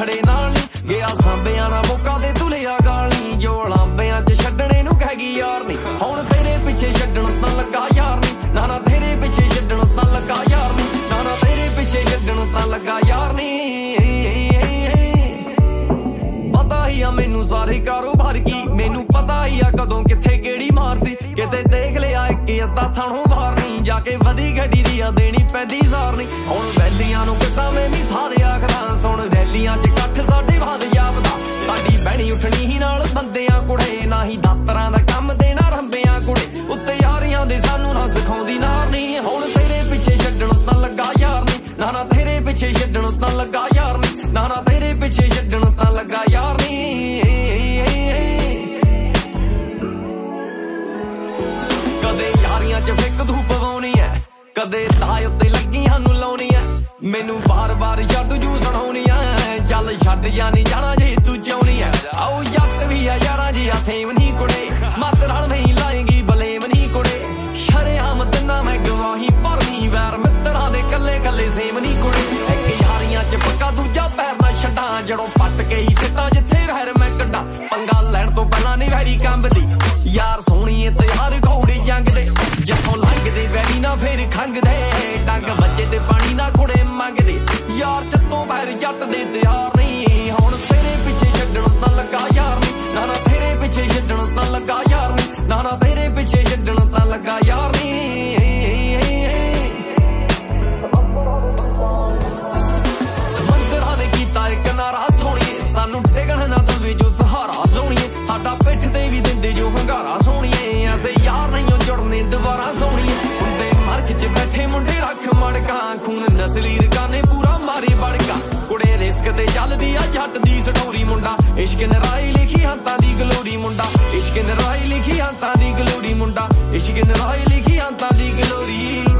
ਖੜੇ ਨਾਲ ਨੀ ਗਿਆ ਸਾਂਭਿਆਂ ਨਾ ਮੌਕਾ ਦੇ ਤੁਲਿਆ ਗਾਲੀ ਜੋ ਲਾਂਬਿਆਂ ਚ ਛੱਡਣੇ ਨੂੰ ਕਹਿ ਗਈ ਯਾਰ ਨੀ ਹੁਣ ਤੇਰੇ ਪਿੱਛੇ ਛੱਡਣ ਤਾਂ ਲੱਗਾ ਯਾਰ ਨੀ ਨਾ ਤੇਰੇ ਪਿੱਛੇ ਛੱਡਣ ਤਾਂ ਲੱਗਾ ਯਾਰ ਨੀ ਨਾ ਤੇਰੇ ਪਿੱਛੇ ਛੱਡਣ ਤਾਂ ਲੱਗਾ ਯਾਰ ਨੀ ਪਤਾ ਹੀ ਆ ਮੈਨੂੰ ਸਾਰੇ ਕਾਰੋਬਾਰ ਕੀ ਮੈਨੂੰ ਪਤਾ ਹੀ ਆ ਕਦੋਂ ਕਿੱਥੇ ਕਿਹੜੀ ਮਾਰ ਸੀ ਕਿਤੇ ਦੇਖ ਲਿਆ ਇੱਕ ਅੱਧਾ ਥਾਣੋਂ ਬਾਹਰ ਨਹੀਂ ਜਾ ਕੇ ਵਧੀ ਗੱਡੀ ਦੀ ਆ ਦੇਣੀ ਪੈਂਦੀ ਸਾਰ ਨਹੀਂ ਹੁਣ ਵੈਲੀਆਂ ਨੂੰ ਕਿੱਦਾਂ ਮੈਂ ਵੀ ਸਾਰੇ ਆਖਦਾ ਸੁਣ ਰੈਲੀਆਂ 'ਚ ਇਕੱਠ ਸਾਡੇ ਬਾਦ ਜਾਪਦਾ ਸਾਡੀ ਬਹਿਣੀ ਉੱਠਣੀ ਹੀ ਨਾਲ ਬੰਦਿਆਂ ਕੁੜੇ ਨਾ ਹੀ ਦਾਤਰਾਂ ਦਾ ਕੰਮ ਦੇਣਾ ਰੰਬਿਆਂ ਕੁੜੇ ਉੱਤੇ ਯਾਰੀਆਂ ਦੇ ਸਾਨੂੰ ਨਾ ਸਿਖਾਉਂਦੀ ਨਾਰ ਨਹੀਂ ਹੁਣ ਤੇਰੇ ਪਿੱਛੇ ਛੱਡਣ ਤਾਂ ਲੱਗਾ ਯਾਰ ਨਹੀਂ ਨਾ ਤੇਰੇ ਪਿੱਛੇ ਛੱਡਣ ਤਾਂ ਲੱਗਾ ਯਾਰ ਨਹੀਂ ਨਾ ਤੇਰੇ ਪਿੱਛੇ ਛੱਡਣ ਤਾਂ ਲੱਗਾ ਯਾਰ ਨਹੀਂ ਕਦੇ ਯਾਰੀਆਂ 'ਚ ਫਿੱਕ ਧੂਪ ਪਵਾਉਣੀ ਐ ਕਦੇ ਤਾਏ ਉੱਤੇ ਲੱਗੀਆਂ ਨੂੰ ਲਾਉਣੀ ਐ ਮੈਨੂੰ ਬਾਰ-ਬਾਰ ਛੱਡ ਜੂ ਸੁਣਾਉਣੀ ਐ ਚੱਲ ਛੱਡ ਜਾਣੀ ਜਾਣਾ ਜੇ ਤੂੰ ਚਾਹੁੰਦੀ ਐ ਆਓ ਜੱਟ ਵੀ ਆ ਯਾਰਾਂ ਜੀ ਆ ਸੇਮ ਨਹੀਂ ਕੁੜੇ ਮੱਤ ਨਾਲ ਨਹੀਂ ਲਾਏਗੀ ਬਲੇਮ ਨਹੀਂ ਕੁੜੇ ਸ਼ਰੇਆਮ ਦਿਨਾਂ ਮੈਂ ਗਵਾਹੀ ਭਰਨੀ ਵੈਰ ਮਿੱਤਰਾਂ ਦੇ ਕੱਲੇ ਕੱਲੇ ਸੇਮ ਨਹੀਂ ਕੁੜੇ ਇੱਕ ਯਾਰੀਆਂ 'ਚ ਪੱਕਾ ਦੂਜਾ ਪੈਰ ਨਾ ਛੱਡਾਂ ਜਦੋਂ ਪੱਟ ਕੇ ਹੀ ਸਿੱਧਾ ਜਿੱਥੇ ਵੈਰ ਮੈਂ ਕੱਢਾਂ ਪੰਗਾ ਲੈਣ ਤੋਂ ਪਹਿਲਾਂ ਨਹੀਂ ਵੈਰੀ ਕੰਬਦੀ ਯਾਰ ਸੋਹਣੀਏ ਤੇ ਹਰ ਘੋੜੇ ਜੰਗ ਦੇ ਜਿੱਥੋਂ ਲੰਘਦੇ ਵੈਰੀ ਨਾ ਫੇਰ ਖੰਗਦੇ ਡੰਗ ਵੱਜੇ ਤੇ ਪਾਣੀ ਨਾ ਕੁੜੇ ਮੰਗਦੇ ਯਾਰ ਚੱਤੋਂ ਬੈਰ ਜੱਟ ਦੇ ਤਿਆਰ ਨਹੀਂ ਹੁਣ ਤੇਰੇ ਪਿੱਛੇ ਛੱਡਣ ਤਾਂ ਲੱਗਾ ਯਾਰ ਨਹੀਂ ਨਾ ਤੇਰੇ ਪਿੱਛੇ ਛੱਡਣ ਤਾਂ ਲੱਗਾ ਯਾਰ ਨਹੀਂ ਨਾ ਤੇਰੇ ਪਿੱਛੇ ਛੱਡਣ ਤਾਂ ਲੱਗਾ ਯਾਰ ਨਹੀਂ ਸਮੁੰਦਰਾਂ ਦੇ ਕੀਤਾ ਇੱਕ ਨਾਰਾ ਸੋਹਣੀਏ ਸਾਨੂੰ ਡਿੱਗਣ ਨਾ ਦਵੇ ਜੋ ਸਹਾਰਾ ਸੋਹਣੀਏ ਸਾਡਾ ਪਿੱਠ ਤੇ ਵੀ ਦਿੰਦੇ ਜੋ ਹੰਗਾਰਾ ਸੋਹਣੀਏ ਐਸੇ ਯਾਰ ਨਹੀਂ ਜੁੜਨੇ ਦੁਬਾਰਾ ਸੋਹਣੀਏ ਹੁੰਦੇ ਮਰਗ 'ਚ ਬੈਠੇ ਮੁੰਡੇ ਰੱਖ ਮੜਕਾਂ ਖੂਨ ਨਸਲੀ ਰਕਾਨੇ ਪੂਰਾ ਮਾਰੇ ਬੜਕਾ ਕੁੜੇ ਰਿਸਕ ਤੇ ਚੱਲਦੀ ਆ ਜੱਟ ਦੀ ਸਟੋਰੀ ਮੁੰਡਾ ਇਸ਼ਕ ਨਰਾਈ ਲਿਖੀ ਹੱਥਾਂ ਦੀ ਗਲੋਰੀ ਮੁੰਡਾ ਇਸ਼ਕ ਨਰਾਈ ਲਿਖੀ ਹੱਥਾਂ ਦੀ ਗਲੋਰੀ ਮੁੰਡਾ ਇਸ਼ਕ ਨਰਾਈ ਲਿਖੀ ਹੱਥਾਂ ਦੀ ਗਲੋਰੀ